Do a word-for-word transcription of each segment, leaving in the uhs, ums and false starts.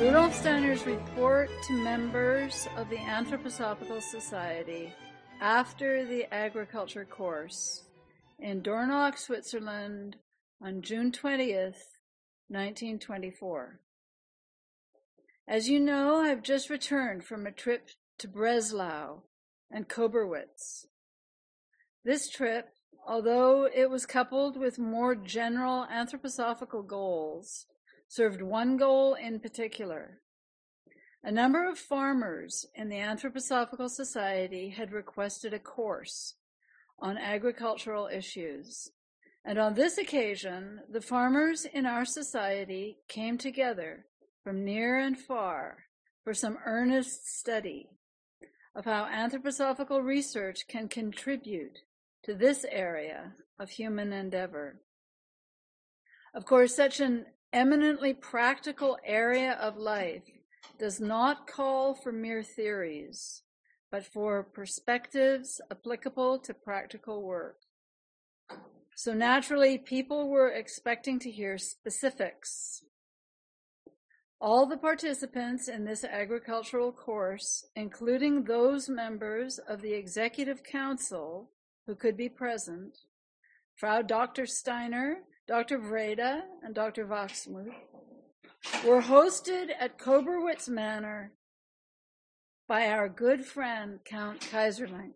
Rudolf Steiner's report to members of the Anthroposophical Society after the agriculture course in Dornach, Switzerland on June twentieth, nineteen twenty-four. As you know, I've just returned from a trip to Breslau and Koberwitz. This trip, although it was coupled with more general anthroposophical goals, served one goal in particular. A number of farmers in the Anthroposophical Society had requested a course on agricultural issues, and on this occasion, the farmers in our society came together from near and far for some earnest study of how anthroposophical research can contribute to this area of human endeavor. Of course, such an eminently practical area of life does not call for mere theories, but for perspectives applicable to practical work. So naturally, people were expecting to hear specifics. All the participants in this agricultural course, including those members of the Executive Council who could be present, Frau Doctor Steiner, Doctor Vrede, and Doctor Wachsmuth, were hosted at Koberwitz Manor by our good friend, Count Kaiserling.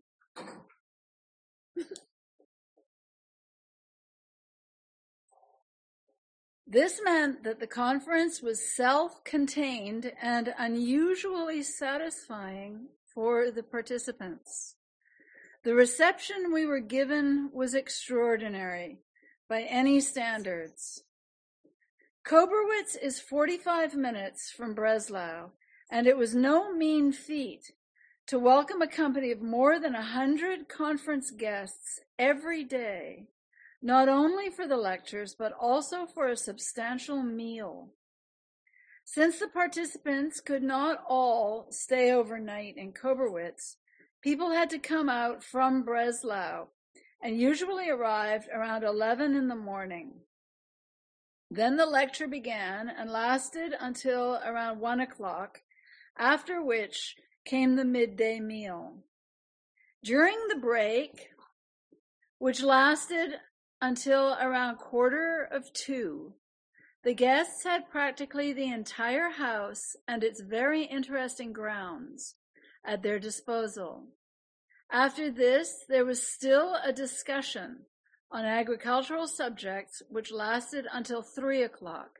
This meant that the conference was self-contained and unusually satisfying for the participants. The reception we were given was extraordinary by any standards. Koberwitz is forty-five minutes from Breslau, and it was no mean feat to welcome a company of more than a hundred conference guests every day, not only for the lectures, but also for a substantial meal. Since the participants could not all stay overnight in Koberwitz, people had to come out from Breslau and usually arrived around eleven in the morning. Then the lecture began and lasted until around one o'clock, after which came the midday meal. During the break, which lasted until around quarter of two, the guests had practically the entire house and its very interesting grounds at their disposal. After this, there was still a discussion on agricultural subjects which lasted until three o'clock.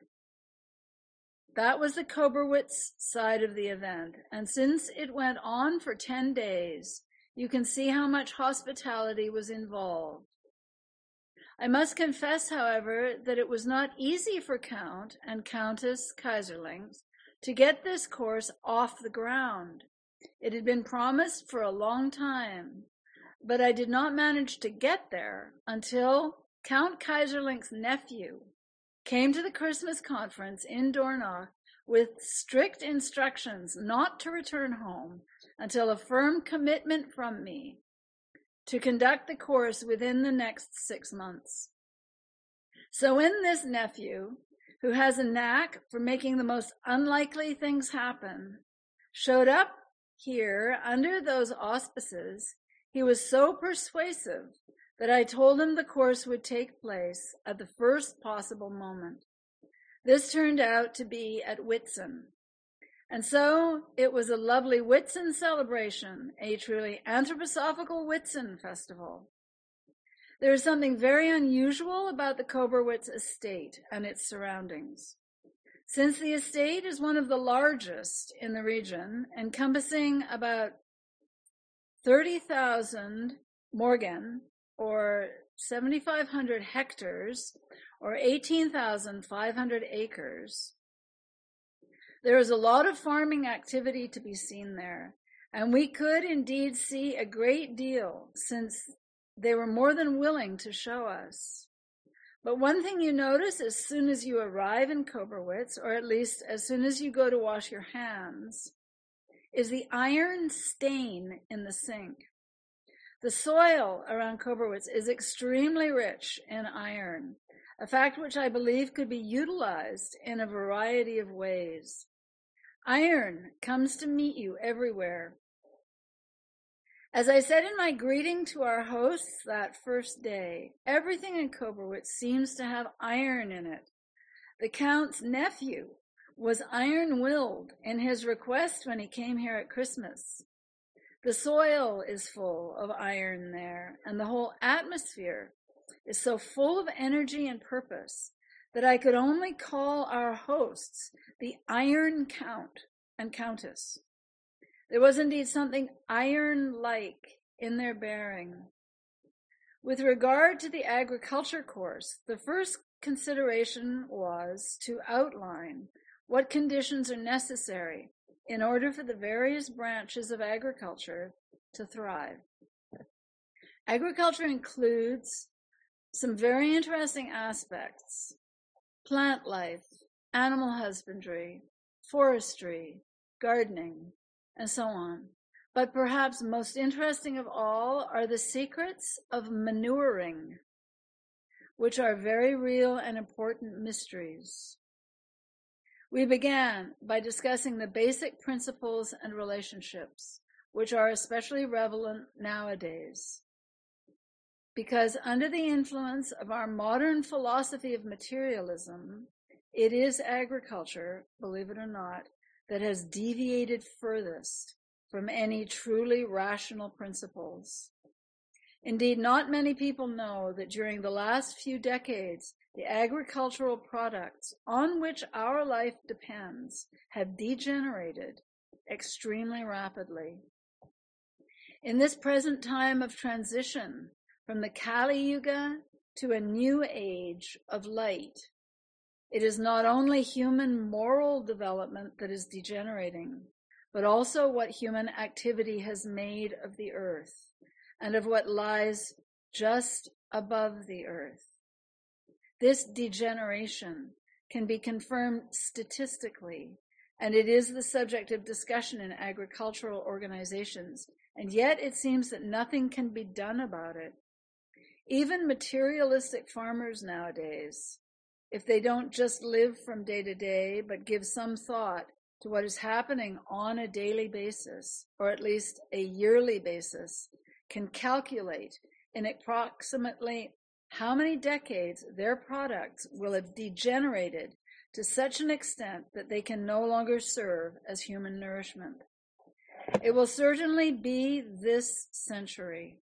That was the Koberwitz side of the event, and since it went on for ten days, you can see how much hospitality was involved. I must confess, however, that it was not easy for Count and Countess Kaiserling to get this course off the ground. It had been promised for a long time, but I did not manage to get there until Count Kaiserling's nephew came to the Christmas conference in Dornach with strict instructions not to return home until a firm commitment from me to conduct the course within the next six months. So in this nephew, who has a knack for making the most unlikely things happen, showed up here under those auspices, he was so persuasive that I told him the course would take place at the first possible moment. This turned out to be at Whitsun. And so it was a lovely Whitsun celebration, a truly anthroposophical Whitsun festival. There is something very unusual about the Koberwitz estate and its surroundings. Since the estate is one of the largest in the region, encompassing about thirty thousand morgen, or seventy-five hundred hectares, or eighteen thousand five hundred acres, there is a lot of farming activity to be seen there, and we could indeed see a great deal since they were more than willing to show us. But one thing you notice as soon as you arrive in Koberwitz, or at least as soon as you go to wash your hands, is the iron stain in the sink. The soil around Koberwitz is extremely rich in iron, a fact which I believe could be utilized in a variety of ways. Iron comes to meet you everywhere. As I said in my greeting to our hosts that first day, everything in Koberwitz seems to have iron in it. The Count's nephew was iron-willed in his request when he came here at Christmas. The soil is full of iron there, and the whole atmosphere is so full of energy and purpose that I could only call our hosts the Iron Count and Countess. There was indeed something iron-like in their bearing. With regard to the agriculture course, the first consideration was to outline what conditions are necessary in order for the various branches of agriculture to thrive. Agriculture includes some very interesting aspects: plant life, animal husbandry, forestry, gardening, and so on. But perhaps most interesting of all are the secrets of manuring, which are very real and important mysteries. We began by discussing the basic principles and relationships, which are especially relevant nowadays, because under the influence of our modern philosophy of materialism, it is agriculture, believe it or not, that has deviated furthest from any truly rational principles. Indeed, not many people know that during the last few decades, the agricultural products on which our life depends have degenerated extremely rapidly. In this present time of transition from the Kali Yuga to a new age of light, it is not only human moral development that is degenerating, but also what human activity has made of the earth and of what lies just above the earth. This degeneration can be confirmed statistically, and it is the subject of discussion in agricultural organizations, and yet it seems that nothing can be done about it. Even materialistic farmers nowadays, if they don't just live from day to day, but give some thought to what is happening on a daily basis, or at least a yearly basis, can calculate in approximately how many decades their products will have degenerated to such an extent that they can no longer serve as human nourishment. It will certainly be this century.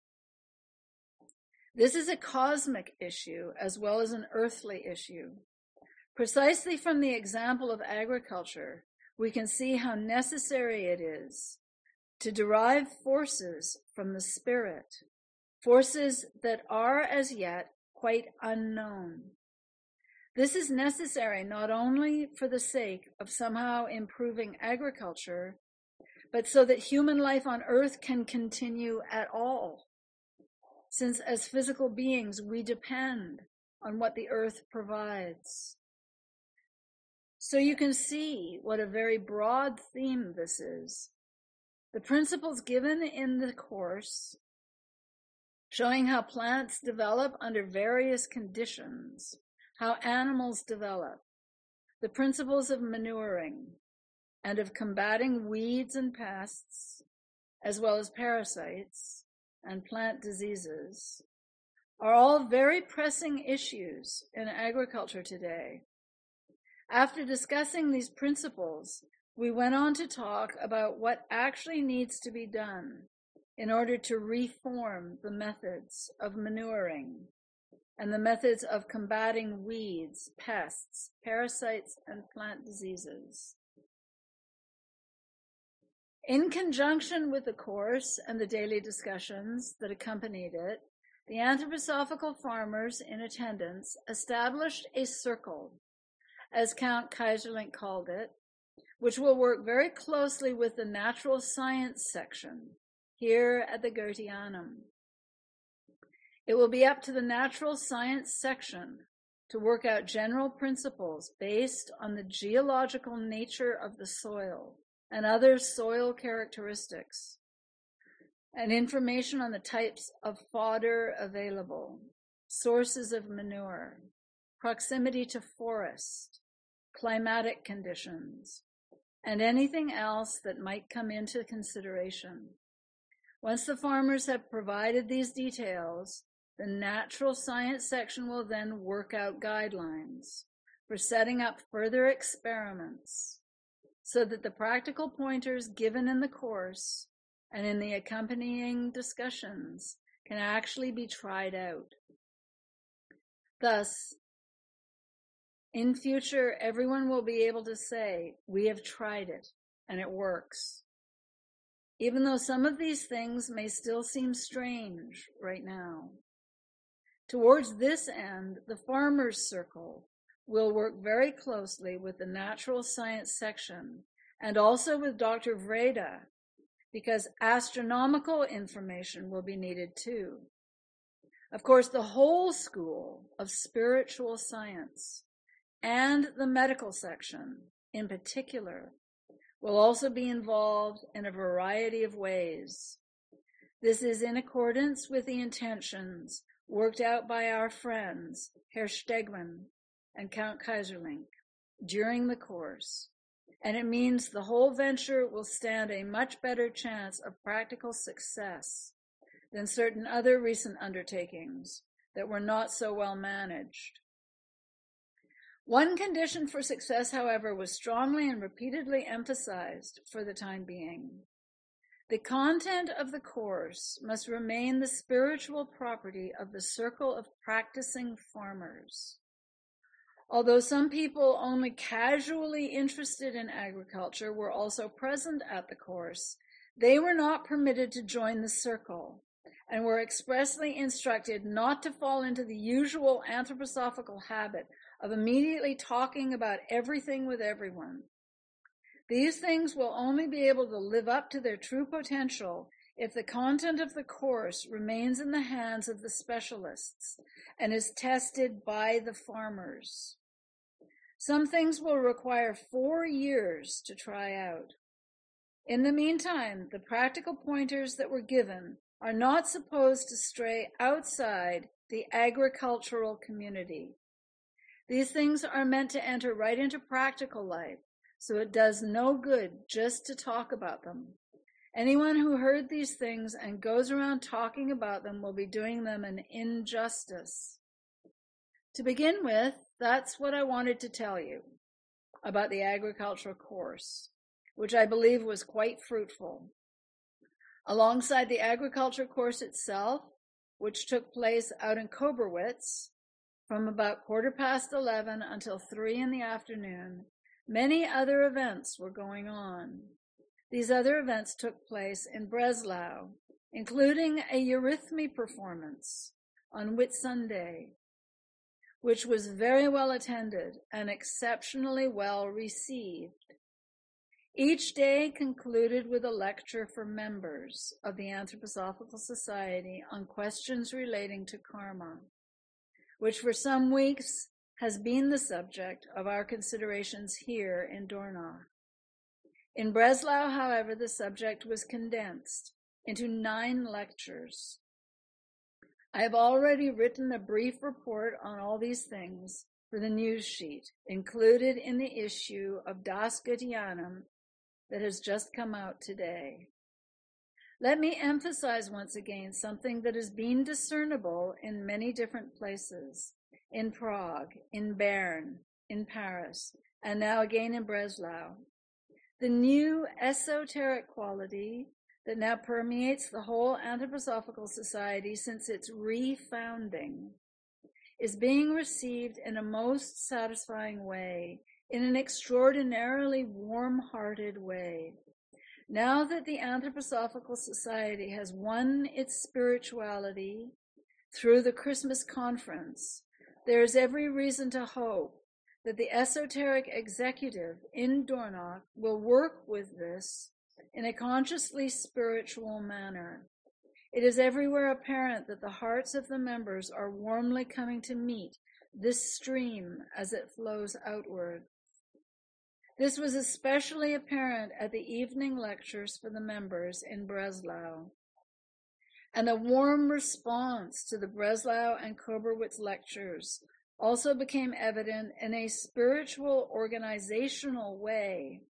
This is a cosmic issue as well as an earthly issue. Precisely from the example of agriculture, we can see how necessary it is to derive forces from the spirit, forces that are as yet quite unknown. This is necessary not only for the sake of somehow improving agriculture, but so that human life on earth can continue at all, since as physical beings we depend on what the earth provides. So you can see what a very broad theme this is. The principles given in the course, showing how plants develop under various conditions, how animals develop, the principles of manuring, and of combating weeds and pests, as well as parasites and plant diseases, are all very pressing issues in agriculture today. After discussing these principles, we went on to talk about what actually needs to be done in order to reform the methods of manuring and the methods of combating weeds, pests, parasites, and plant diseases. In conjunction with the course and the daily discussions that accompanied it, the anthroposophical farmers in attendance established a circle, as Count Kaiserlink called it, which will work very closely with the natural science section here at the Goetheanum. It will be up to the natural science section to work out general principles based on the geological nature of the soil and other soil characteristics, and information on the types of fodder available, sources of manure, proximity to forest, climatic conditions, and anything else that might come into consideration. Once the farmers have provided these details, the natural science section will then work out guidelines for setting up further experiments so that the practical pointers given in the course and in the accompanying discussions can actually be tried out. Thus, in future, everyone will be able to say, we have tried it and it works. Even though some of these things may still seem strange right now. Towards this end, the Farmers Circle will work very closely with the Natural Science section and also with Doctor Vreda, because astronomical information will be needed too. Of course, the whole school of spiritual science and the medical section in particular will also be involved in a variety of ways. This is in accordance with the intentions worked out by our friends, Herr Stegmann and Count Kaiserlink, during the course, and it means the whole venture will stand a much better chance of practical success than certain other recent undertakings that were not so well managed. One condition for success, however, was strongly and repeatedly emphasized for the time being. The content of the course must remain the spiritual property of the circle of practicing farmers. Although some people only casually interested in agriculture were also present at the course, they were not permitted to join the circle and were expressly instructed not to fall into the usual anthroposophical habit of immediately talking about everything with everyone. These things will only be able to live up to their true potential if the content of the course remains in the hands of the specialists and is tested by the farmers. Some things will require four years to try out. In the meantime, the practical pointers that were given are not supposed to stray outside the agricultural community. These things are meant to enter right into practical life, so it does no good just to talk about them. Anyone who heard these things and goes around talking about them will be doing them an injustice. To begin with, that's what I wanted to tell you about the agricultural course, which I believe was quite fruitful. Alongside the agriculture course itself, which took place out in Koberwitz from about quarter past eleven until three in the afternoon, many other events were going on. These other events took place in Breslau, including a Eurythmy performance on Whitsunday, which was very well attended and exceptionally well received. Each day concluded with a lecture for members of the Anthroposophical Society on questions relating to karma, which for some weeks has been the subject of our considerations here in Dornach. In Breslau, however, the subject was condensed into nine lectures. I have already written a brief report on all these things for the news sheet included in the issue of Das Goetheanum that has just come out today. Let me emphasize once again something that has been discernible in many different places, in Prague, in Bern, in Paris, and now again in Breslau. The new esoteric quality that now permeates the whole Anthroposophical Society since its refounding is being received in a most satisfying way, in an extraordinarily warm-hearted way. Now that the Anthroposophical Society has won its spirituality through the Christmas conference, there is every reason to hope that the esoteric executive in Dornach will work with this in a consciously spiritual manner. It is everywhere apparent that the hearts of the members are warmly coming to meet this stream as it flows outward. This was especially apparent at the evening lectures for the members in Breslau. And the warm response to the Breslau and Koberwitz lectures also became evident in a spiritual organizational way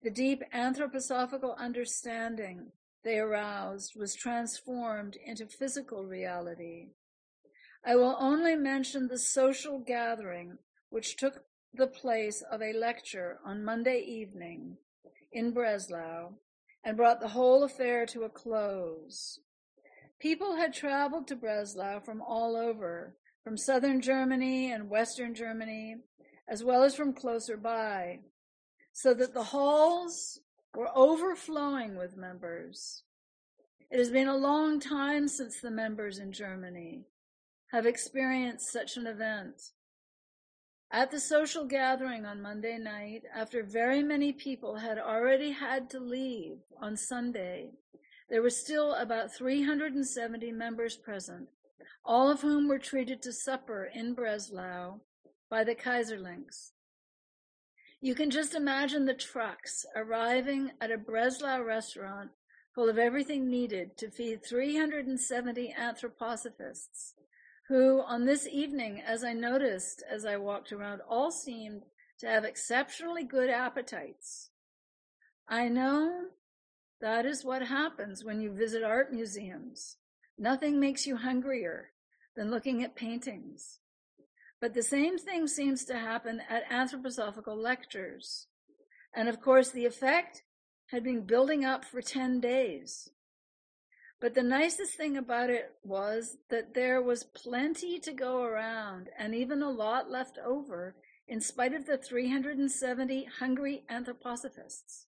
The deep anthroposophical understanding they aroused was transformed into physical reality. I will only mention the social gathering which took the place of a lecture on Monday evening in Breslau and brought the whole affair to a close. People had traveled to Breslau from all over, from southern Germany and western Germany, as well as from closer by, so that the halls were overflowing with members. It has been a long time since the members in Germany have experienced such an event. At the social gathering on Monday night, after very many people had already had to leave on Sunday, there were still about three hundred seventy members present, all of whom were treated to supper in Breslau by the Kaiserlinks. You can just imagine the trucks arriving at a Breslau restaurant full of everything needed to feed three hundred seventy anthroposophists, who on this evening, as I noticed as I walked around, all seemed to have exceptionally good appetites. I know that is what happens when you visit art museums. Nothing makes you hungrier than looking at paintings. But the same thing seems to happen at anthroposophical lectures. And of course, the effect had been building up for ten days. But the nicest thing about it was that there was plenty to go around and even a lot left over in spite of the three hundred seventy hungry anthroposophists.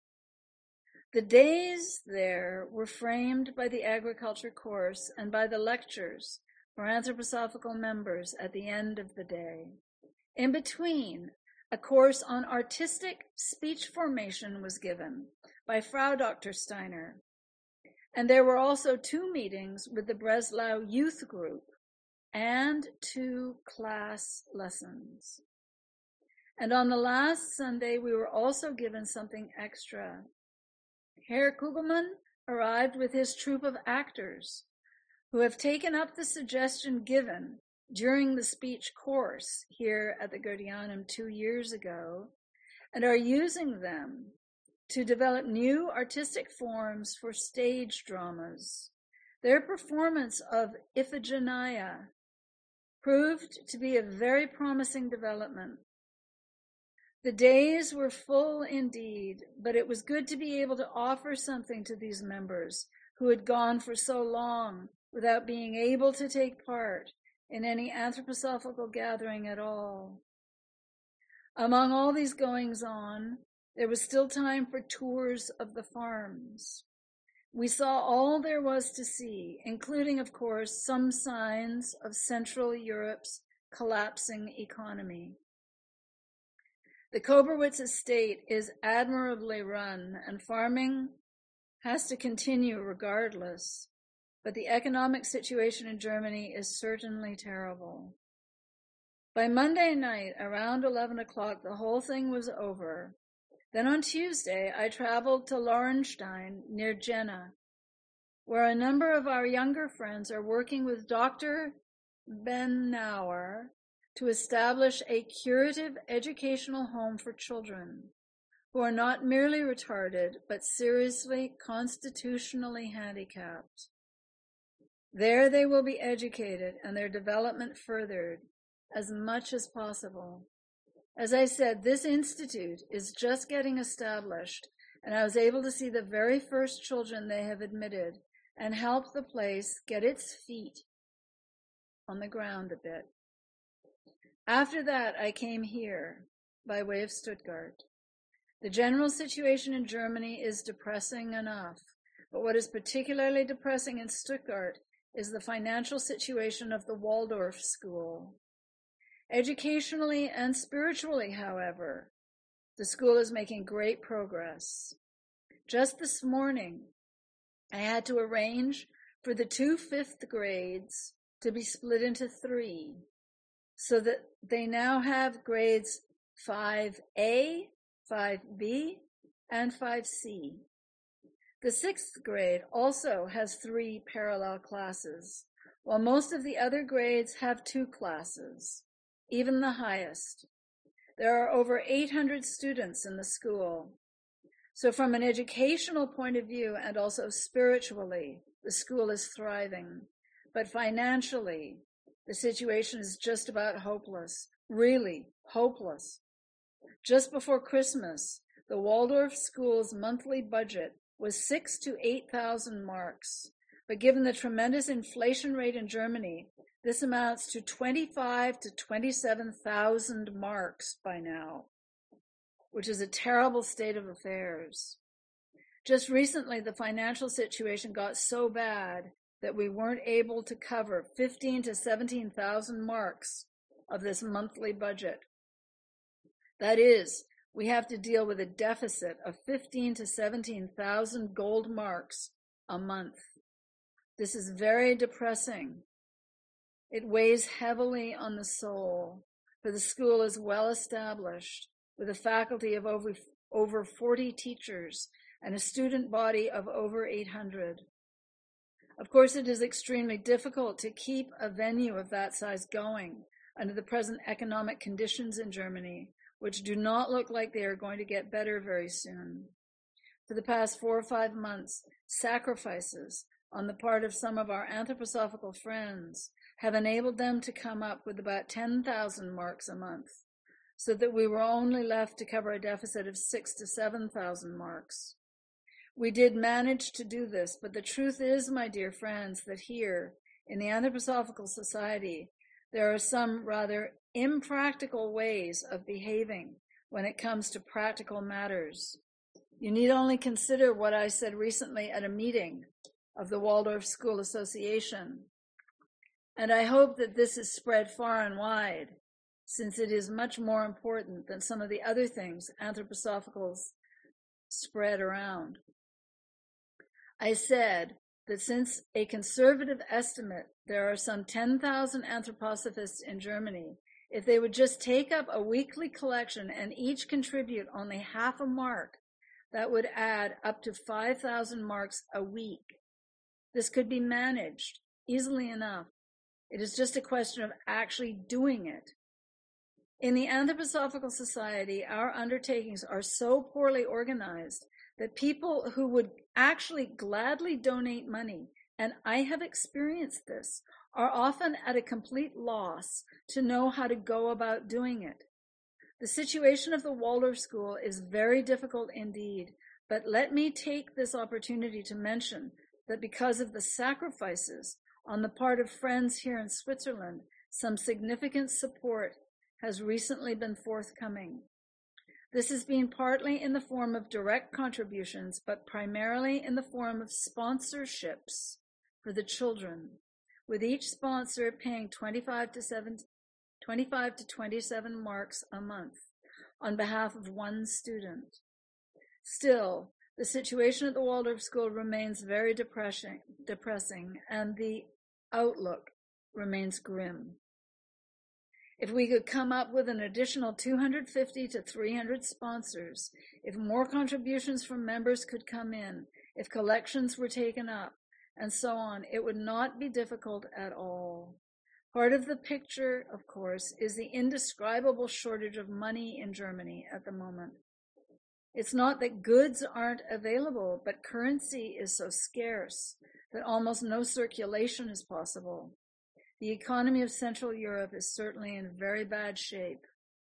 The days there were framed by the agriculture course and by the lectures for anthroposophical members at the end of the day. In between, a course on artistic speech formation was given by Frau Doctor Steiner. And there were also two meetings with the Breslau youth group and two class lessons. And on the last Sunday, we were also given something extra. Herr Kugelmann arrived with his troupe of actors who have taken up the suggestion given during the speech course here at the Goetheanum two years ago and are using them to develop new artistic forms for stage dramas. Their performance of Iphigenia proved to be a very promising development. The days were full indeed, but it was good to be able to offer something to these members who had gone for so long without being able to take part in any anthroposophical gathering at all. Among all these goings on, there was still time for tours of the farms. We saw all there was to see, including, of course, some signs of Central Europe's collapsing economy. The Koberwitz estate is admirably run, and farming has to continue regardless, but the economic situation in Germany is certainly terrible. By Monday night, around eleven o'clock, the whole thing was over. Then on Tuesday, I traveled to Laurenstein near Jena, where a number of our younger friends are working with Doctor Bennauer to establish a curative educational home for children who are not merely retarded, but seriously constitutionally handicapped. There they will be educated and their development furthered as much as possible. As I said, this institute is just getting established, and I was able to see the very first children they have admitted and help the place get its feet on the ground a bit. After that, I came here by way of Stuttgart. The general situation in Germany is depressing enough, but what is particularly depressing in Stuttgart is the financial situation of the Waldorf school. Educationally and spiritually, however, the school is making great progress. Just this morning, I had to arrange for the two fifth grades to be split into three, so that they now have grades five A, five B, and five C. The sixth grade also has three parallel classes, while most of the other grades have two classes, even the highest. There are over eight hundred students in the school, So from an educational point of view and also spiritually, the school is thriving. But financially, the situation is just about hopeless, really hopeless. Just before Christmas, the Waldorf School's monthly budget was six to eight thousand marks. But given the tremendous inflation rate in Germany, this amounts to twenty-five to twenty-seven thousand marks by now, which is a terrible state of affairs. Just recently, the financial situation got so bad that we weren't able to cover fifteen to seventeen thousand marks of this monthly budget. That is, we have to deal with a deficit of fifteen to seventeen thousand gold marks a month. This is very depressing. It weighs heavily on the soul, for the school is well established, with a faculty of over, over forty teachers and a student body of over eight hundred. Of course, it is extremely difficult to keep a venue of that size going under the present economic conditions in Germany, which do not look like they are going to get better very soon. For the past four or five months, sacrifices on the part of some of our anthroposophical friends have enabled them to come up with about ten thousand marks a month, so that we were only left to cover a deficit of six to seven thousand marks. We did manage to do this, but the truth is, my dear friends, that here, in the Anthroposophical Society, there are some rather impractical ways of behaving when it comes to practical matters. You need only consider what I said recently at a meeting of the Waldorf School Association. And I hope that this is spread far and wide, since it is much more important than some of the other things anthroposophicals spread around. I said that since a conservative estimate, there are some ten thousand anthroposophists in Germany, if they would just take up a weekly collection and each contribute only half a mark, that would add up to five thousand marks a week. This could be managed easily enough. It is just a question of actually doing it. In the Anthroposophical Society, our undertakings are so poorly organized that people who would actually gladly donate money, and I have experienced this, are often at a complete loss to know how to go about doing it. The situation of the Waldorf School is very difficult indeed, but let me take this opportunity to mention that because of the sacrifices on the part of friends here in Switzerland, some significant support has recently been forthcoming. This has been partly in the form of direct contributions, but primarily in the form of sponsorships for the children, with each sponsor paying twenty-five to twenty-seven marks a month on behalf of one student. Still, the situation at the Waldorf School remains very depressing, depressing, and the outlook remains grim. If we could come up with an additional two hundred fifty to three hundred sponsors, if more contributions from members could come in, if collections were taken up, and so on, it would not be difficult at all. Part of the picture, of course, is the indescribable shortage of money in Germany at the moment. It's not that goods aren't available, but currency is so scarce that almost no circulation is possible. The economy of Central Europe is certainly in very bad shape.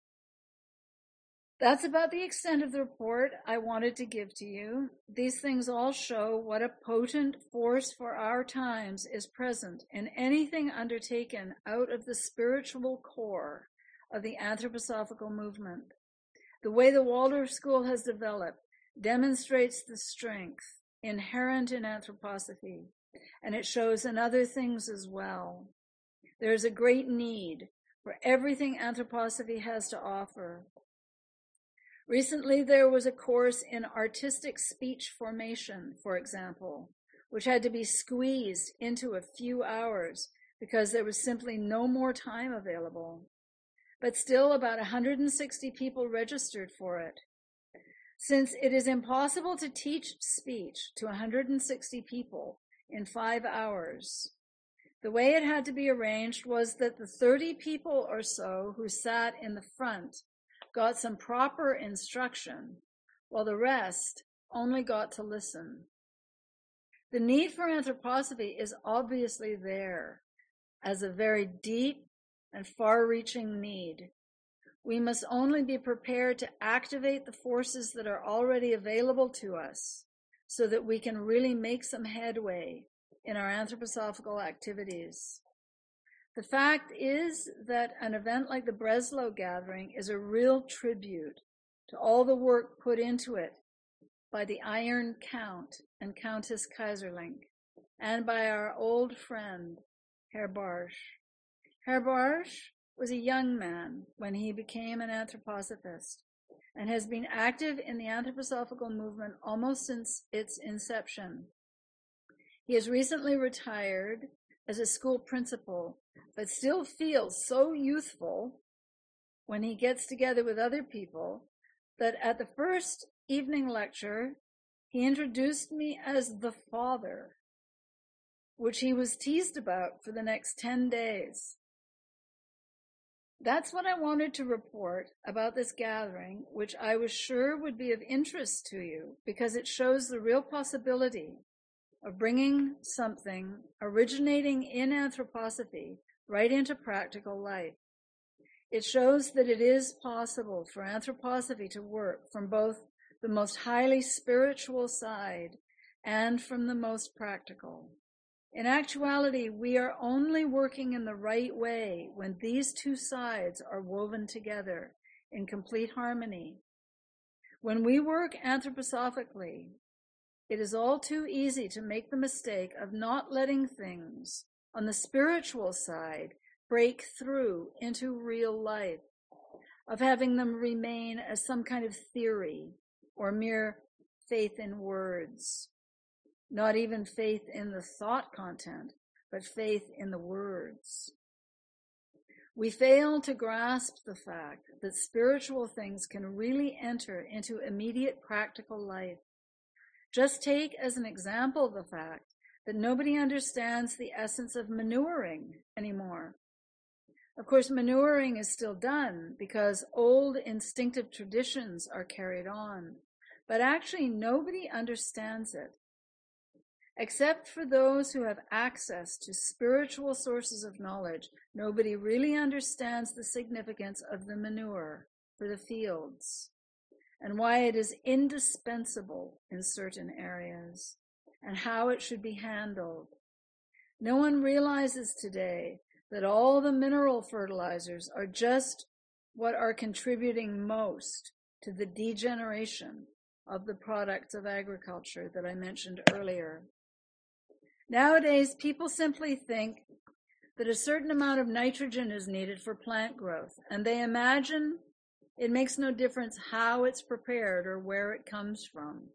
That's about the extent of the report I wanted to give to you. These things all show what a potent force for our times is present in anything undertaken out of the spiritual core of the anthroposophical movement. The way the Waldorf School has developed demonstrates the strength inherent in anthroposophy, and it shows in other things as well. There is a great need for everything anthroposophy has to offer. Recently, there was a course in artistic speech formation, for example, which had to be squeezed into a few hours because there was simply no more time available. But still, about one hundred sixty people registered for it. Since it is impossible to teach speech to one hundred sixty people in five hours, the way it had to be arranged was that the thirty people or so who sat in the front got some proper instruction, while the rest, only got to listen. The need for anthroposophy is obviously there as a very deep and far-reaching need. We must only be prepared to activate the forces that are already available to us so that we can really make some headway in our anthroposophical activities. The fact is that an event like the Breslau Gathering is a real tribute to all the work put into it by the Iron Count and Countess Kaiserling, and by our old friend, Herr Bartsch. Herr Bartsch was a young man when he became an anthroposophist and has been active in the anthroposophical movement almost since its inception. He has recently retired as a school principal, but still feels so youthful when he gets together with other people that at the first evening lecture, he introduced me as the father, which he was teased about for the next ten days. That's what I wanted to report about this gathering, which I was sure would be of interest to you because it shows the real possibility of bringing something originating in anthroposophy right into practical life. It shows that it is possible for anthroposophy to work from both the most highly spiritual side and from the most practical. In actuality, we are only working in the right way when these two sides are woven together in complete harmony. When we work anthroposophically, it is all too easy to make the mistake of not letting things on the spiritual side break through into real life, of having them remain as some kind of theory or mere faith in words. Not even faith in the thought content, but faith in the words. We fail to grasp the fact that spiritual things can really enter into immediate practical life. Just take as an example the fact that nobody understands the essence of manuring anymore. Of course, manuring is still done because old instinctive traditions are carried on, but actually nobody understands it. Except for those who have access to spiritual sources of knowledge, nobody really understands the significance of the manure for the fields and why it is indispensable in certain areas and how it should be handled. No one realizes today that all the mineral fertilizers are just what are contributing most to the degeneration of the products of agriculture that I mentioned earlier. Nowadays, people simply think that a certain amount of nitrogen is needed for plant growth, and they imagine it makes no difference how it's prepared or where it comes from.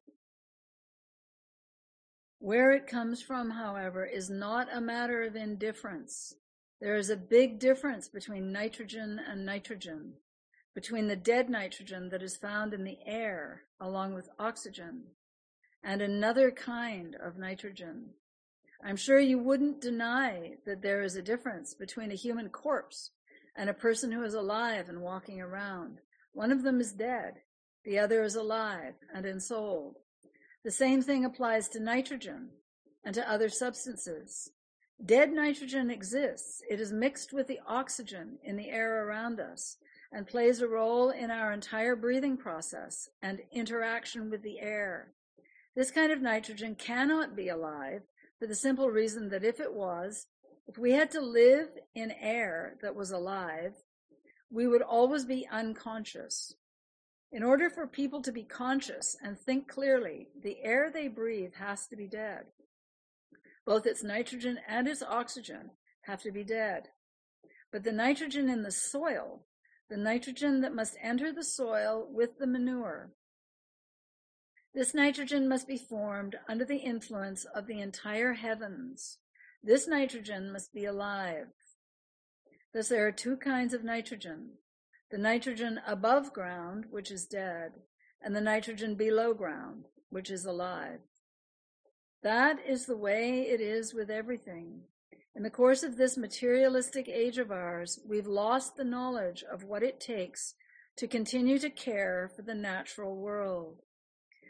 Where it comes from, however, is not a matter of indifference. There is a big difference between nitrogen and nitrogen, between the dead nitrogen that is found in the air along with oxygen and another kind of nitrogen. I'm sure you wouldn't deny that there is a difference between a human corpse and a person who is alive and walking around. One of them is dead, the other is alive and ensouled. The same thing applies to nitrogen and to other substances. Dead nitrogen exists. It is mixed with the oxygen in the air around us and plays a role in our entire breathing process and interaction with the air. This kind of nitrogen cannot be alive for the simple reason that if it was, if we had to live in air that was alive, we would always be unconscious. In order for people to be conscious and think clearly, the air they breathe has to be dead. Both its nitrogen and its oxygen have to be dead. But the nitrogen in the soil, the nitrogen that must enter the soil with the manure, this nitrogen must be formed under the influence of the entire heavens. This nitrogen must be alive. Thus, there are two kinds of nitrogen. The nitrogen above ground, which is dead, and the nitrogen below ground, which is alive. That is the way it is with everything. In the course of this materialistic age of ours, we've lost the knowledge of what it takes to continue to care for the natural world.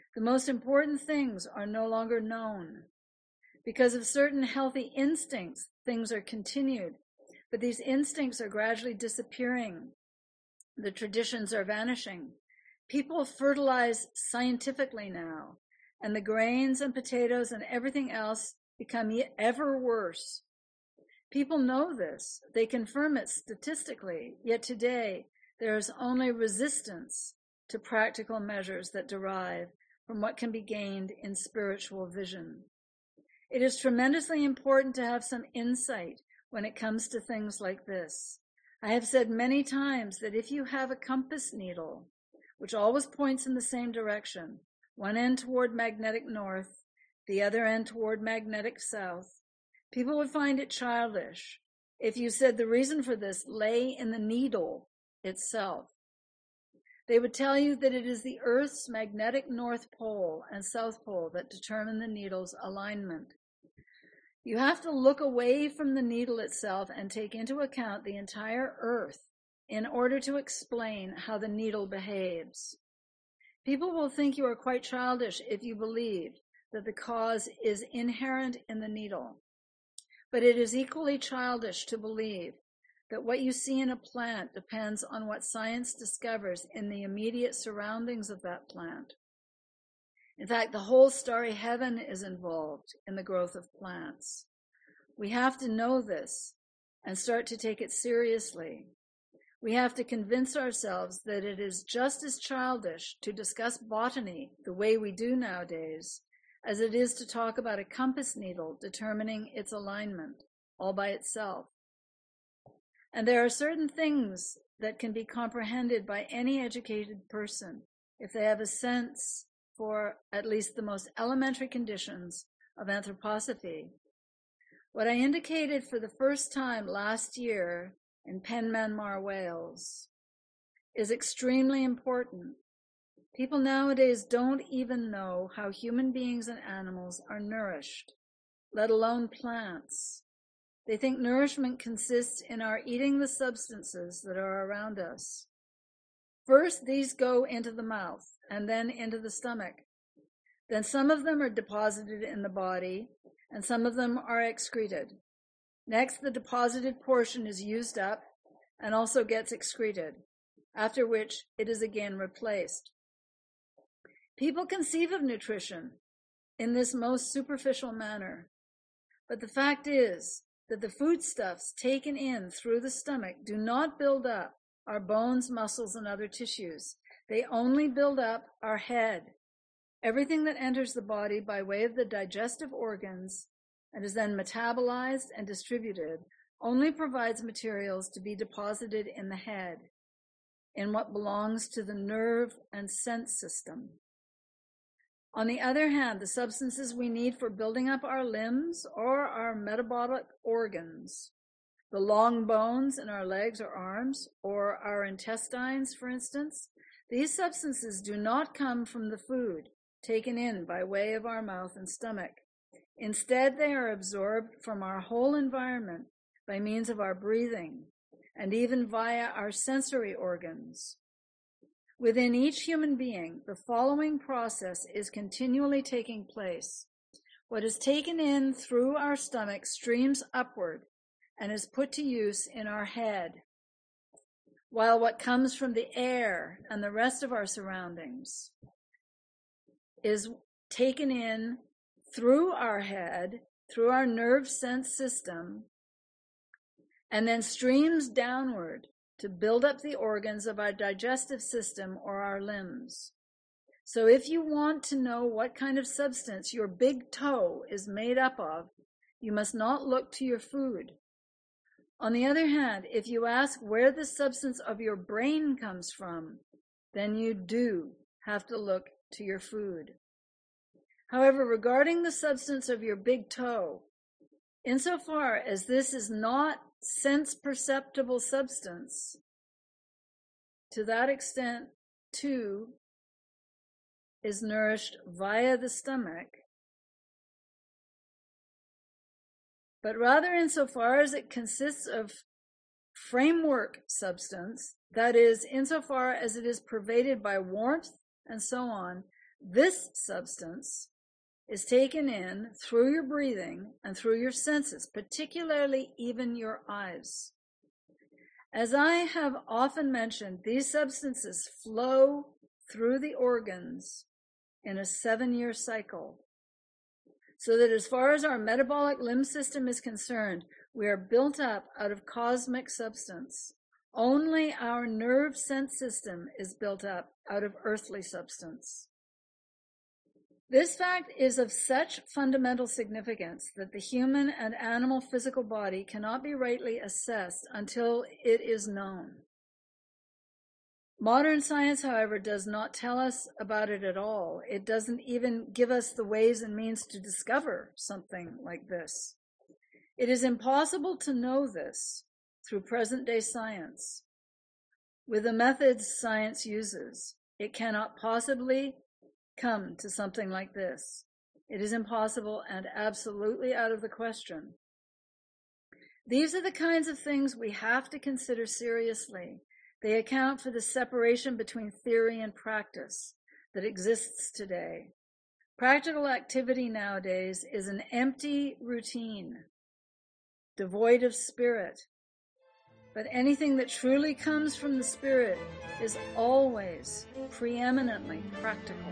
The most important things are no longer known. Because of certain healthy instincts, things are continued, but these instincts are gradually disappearing. The traditions are vanishing. People fertilize scientifically now, and the grains and potatoes and everything else become ever worse. People know this. They confirm it statistically, yet today there is only resistance to practical measures that derive from what can be gained in spiritual vision. It is tremendously important to have some insight when it comes to things like this. I have said many times that if you have a compass needle, which always points in the same direction, one end toward magnetic north, the other end toward magnetic south, people would find it childish if you said the reason for this lay in the needle itself. They would tell you that it is the Earth's magnetic north pole and south pole that determine the needle's alignment. You have to look away from the needle itself and take into account the entire Earth in order to explain how the needle behaves. People will think you are quite childish if you believe that the cause is inherent in the needle. But it is equally childish to believe that what you see in a plant depends on what science discovers in the immediate surroundings of that plant. In fact, the whole starry heaven is involved in the growth of plants. We have to know this and start to take it seriously. We have to convince ourselves that it is just as childish to discuss botany the way we do nowadays as it is to talk about a compass needle determining its alignment all by itself. And there are certain things that can be comprehended by any educated person if they have a sense for at least the most elementary conditions of anthroposophy. What I indicated for the first time last year in Penmanmar, Wales, is extremely important. People nowadays don't even know how human beings and animals are nourished, let alone plants. They think nourishment consists in our eating the substances that are around us. First, these go into the mouth and then into the stomach. Then some of them are deposited in the body and some of them are excreted. Next, the deposited portion is used up and also gets excreted, after which it is again replaced. People conceive of nutrition in this most superficial manner, but the fact is that the foodstuffs taken in through the stomach do not build up our bones, muscles, and other tissues. They only build up our head. Everything that enters the body by way of the digestive organs and is then metabolized and distributed only provides materials to be deposited in the head, in what belongs to the nerve and sense system. On the other hand, the substances we need for building up our limbs or our metabolic organs, the long bones in our legs or arms, or our intestines, for instance, these substances do not come from the food taken in by way of our mouth and stomach. Instead, they are absorbed from our whole environment by means of our breathing and even via our sensory organs. Within each human being, the following process is continually taking place. What is taken in through our stomach streams upward and is put to use in our head, while what comes from the air and the rest of our surroundings is taken in through our head, through our nerve sense system, and then streams downward to build up the organs of our digestive system or our limbs. So if you want to know what kind of substance your big toe is made up of, you must not look to your food. On the other hand, if you ask where the substance of your brain comes from, then you do have to look to your food. However, regarding the substance of your big toe, insofar as this is not sense-perceptible substance, to that extent, too, is nourished via the stomach, but rather insofar as it consists of framework substance, that is, insofar as it is pervaded by warmth and so on, This substance is taken in through your breathing and through your senses, particularly even your eyes. As I have often mentioned, these substances flow through the organs in a seven-year cycle, so that as far as our metabolic limb system is concerned, we are built up out of cosmic substance. Only our nerve sense system is built up out of earthly substance. This fact is of such fundamental significance that the human and animal physical body cannot be rightly assessed until it is known. Modern science, however, does not tell us about it at all. It doesn't even give us the ways and means to discover something like this. It is impossible to know this through present-day science. With the methods science uses, it cannot possibly come to something like this. It is impossible and absolutely out of the question. These are the kinds of things we have to consider seriously. They account for the separation between theory and practice that exists today. Practical activity nowadays is an empty routine, devoid of spirit. But anything that truly comes from the spirit is always preeminently practical.